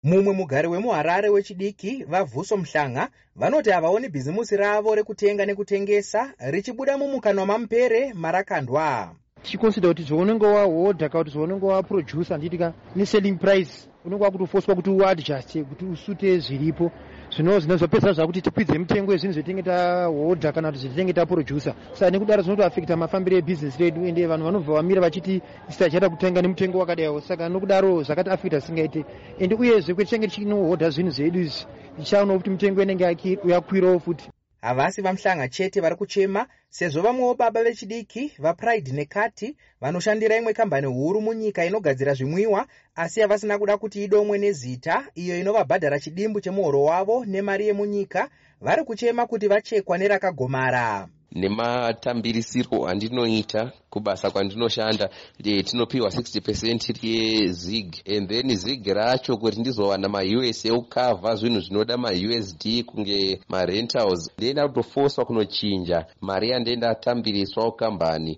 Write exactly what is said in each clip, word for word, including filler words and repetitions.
Mumwe mugari wemuHarare wechidiki vaVhuso Mhlanga vanoti havaoni bhizimusi ravo rekutenga nekutengesa richibuda mumukanwa mamupere marakandwa. Tichiconsider kuti zvaunenge wahodha kana kuti zvaunenge waproducer nditika neselling price unenge wakutofoswa kuti uadjuste kuti usute zviripo zvino zvinozopedza zvakuti tikwidze mitengo yezvinhu zvetinenge tahodha kana kuti zvetinenge taproducer. Saka nekudaro zvinotoafekta mafambiro ebusiness redu ende vanhu vanobva vamira vachiti tisachada kutenga nemutengo wakadaiwo. Saka nokudaro zvakati afekta singaite ende uyezve kwetinenge tichinohodha zvinhu zvedu izvi tichaona kuti mitengo inenge yakwirawo futi. Havasi vaMhlanga chete vari kuchema sezvo vamwewo baba vechidiki vaPride neKati vanoshandira imwe kambani huru munyika inogadzira zvimwiwa asi havasina kuda kuti idomwe nezita iyo inovabhadhara chidimbu chemuhoro wavo nemari yemunyika vari kuchema kuti vachekwa nerakagomara. Nematambirisiro andinoita kubasa kwandinoshanda tinopiwa sixty percent yeZig and then Zig racho kuti ndizowana ma-U S ekukavha zvinhu zvinoda ma-U S D kunge ma-rentals ndenda kutofoswa kunochinja mari yandenda atambiriswa kukambani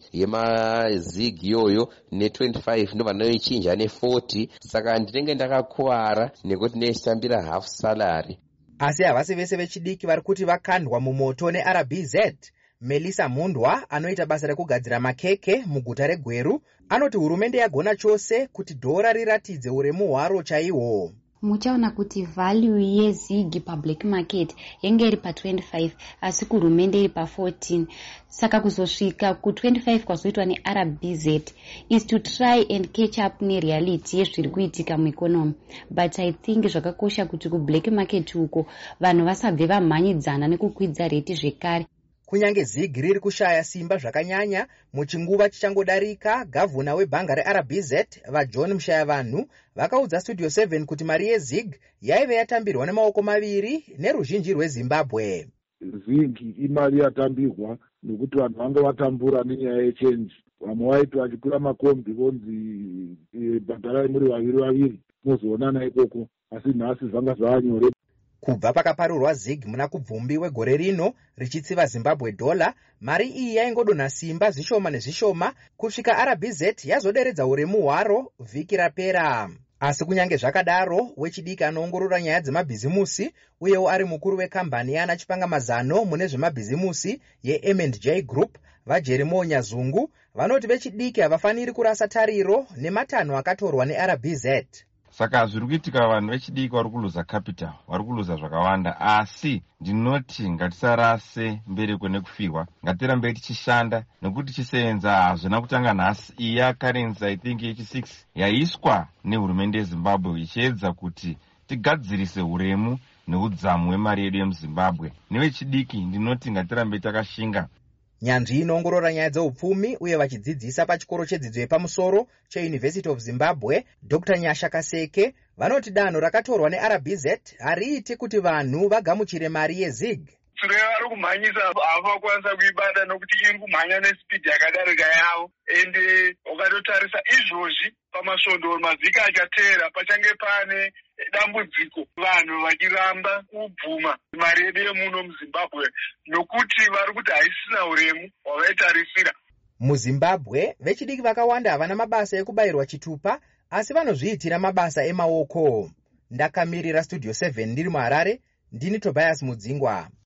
yema-Zig iyoyo ne25 ndo vanoichinja ne40 saka ndinenge ndakakuwara nekuti ndechitambira half salary. Asi havasi vese vechidiki vari kuti vakandwa mumoto neR B Z. Melissa Mundwa anoita basa rekugadzira makeke muguta reGweru anoti hurumende yagona chose kuti dhora riratidze uremu hwaro chaihwo. Muchaona kuti value yeZig public market yenge iri pa twenty-five asi kuhurumende iri pa fourteen. Saka kuzosvika ku twenty-five kwazoitwa neR B Z is to try and catch up nereality yezviri kuitika mueconomy. But I think zvakakosha kuti ku black market uko vanhu vasabve vamhanyidzana nekukwidza reti zvekare. Kunyange Zig riri kushaya simba zvakanyanya muchinguva chichangodarika, gavhuna webhanga reR B Z vaJohn Mushayavanhu vakaudza Studio seven kuti mari yeZig yaive yatambirwa nemaoko maviri neruzhinji rweZimbabwe. Zig imari yatambirwa nokuti vanhu vanga vatambura nenyaya yechange. Vamwe vaiti vachikwira makombi vonzi bhadharai muri vaviri vaviri mozoonana ikoko, asi nhasi zvanga zvavanyore. Kubva pakaparurwa Zig muna kubvumbi wegore rino richitsiva Zimbabwe dollar, mari iyi yaingodonha simba zvishoma nezvishoma kusvika R B Z yazoderedza uremu hwaro vhiki rapera. Asi kunyange zvakadaro, wechidiki anoongorora nyaya dzemabhizimusi uyewo ari mukuru wekambani yana chipangamazano mune zvemabhizimusi yeM and J Group vaJeremo Nyazungu vanoti vechidiki havafaniri kurasa tariro nematanho akatorwa neR B Z. Saka zviri kuitika vanhu vechidiki vari kuluza capital, vari kuluza zvakawanda, asi ndinoti ngatisarase mbereko nekufirwa, ngatirambe tichishanda nekuti tichisenza hazvina kutanga nhasi. Iya currency I think yechi six yaiswa nehurumende yeZimbabwe ichiedza kuti tigadzirise uremu neudzamu hwemari yedu yemuZimbabwe. Nevechidiki ndinoti ngatirambe takashinga. Nyanzvi inoongorora nyaya dzeupfumi uye vachidzidzisa pachikoro chedzidzo yepamusoro cheUniversity of Zimbabwe, Doctor Nyasha Kaseke vanoti danho rakatorwa neR B Z hariiti kuti vanhu vagamuchire mari yeZig. Vari kumhanyisa havakwanisa kuibata nokuti iri kumhanya nespeed yakadarika yavo, ende ukatotarisa izvozvi pamasvondo mavhiki achateera pachange pane dambudziko vanhu vachiramba kubvuma mari yedu yemuno muZimbabwe nokuti vari kuti haisina uremu hwavaitarisira. MuZimbabwe vechidiki vakawanda havana mabasa ekubayirwa chitupa asi vanozviitira mabasa emaoko. Ndakamirira Studio seven ndiri muHarare, ndini Tobias Mudzingwa.